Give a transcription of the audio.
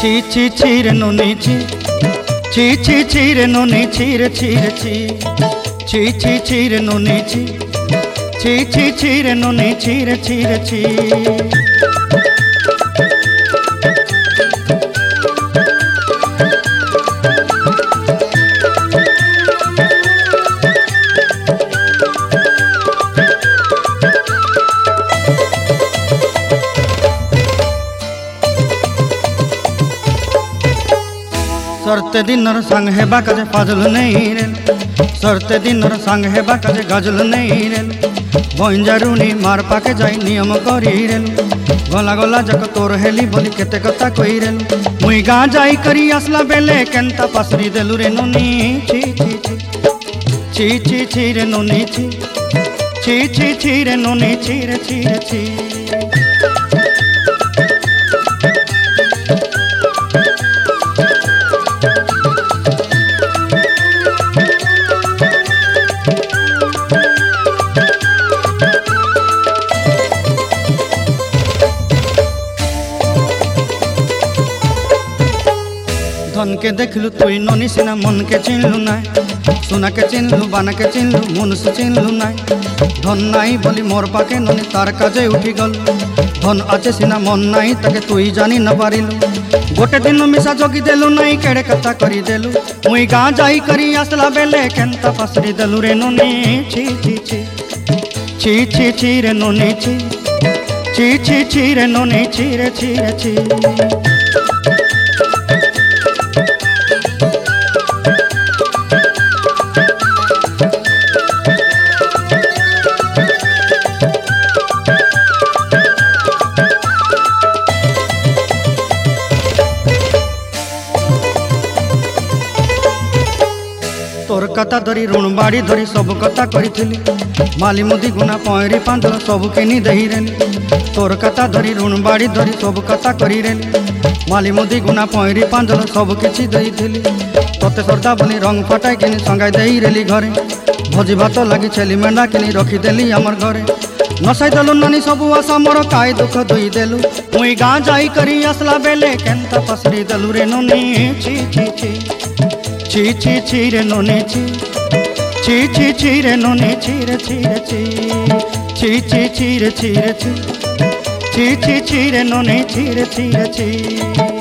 ছি রে নুনি ছি ছি রে নুনি ছি রে ছি রে নুনি ছি রে নুনি ছি। सरते दिनर संग हेबा काजे फाजल नहीं रेल सरते दिनर संग हेबा काजे गजल नहीं रेल बंजारुनी मार पाके जाई नियम करी रेल गला गला जक तोर हेली बोली केते कथा कई रेल मुई गाँ जाई करी आसला बेले केंता पासरी देलु रे नुनी छी रे नुनी छी रे नुनी छी। धन के देखलु तुई ननी सिना मन के चिन्हलु ना सुना के चिन्हलु बाना के चिन्हलु मुनुष चिन्हलु ना धन नाई बोली मोर पाके ननी तार काजे उठी गल धन आचे सिना मन नाई ताके तुई जानी न पारिलु गोटे दिन मिसा जोगी देलु नाई केड़े कथा करी देलु मुई गाँ जाई करी आसला बेले केंता पासरी देलु रे ननी छी रे ननी छी रे ननी छी। तोर कथा धरी ऋण बाड़ी धरी सब कथा करी माली मुदी गुना पहरी पांदल सब किनी दही रेली तोर कथा धरी ऋण बाड़ी धरी सब कथा करी रेली माली मुदी गुना पहरी पांदल सब किछि दही थी तोते श्रद्धा बोली रंग फटाई किनी संगाई दही रेली घरे भोजी भात लगी छेली मेंढा किनी रखीदेली आमर घरे नसाई देलु नानी सबू आशा मोर काय दुख दुई देलु मुई गाँ जाई करी आसला बेले केंता पसरी देलु रे नुनी छी रे नुनी छी रे नुनी छी रे ची रे नुनी ची।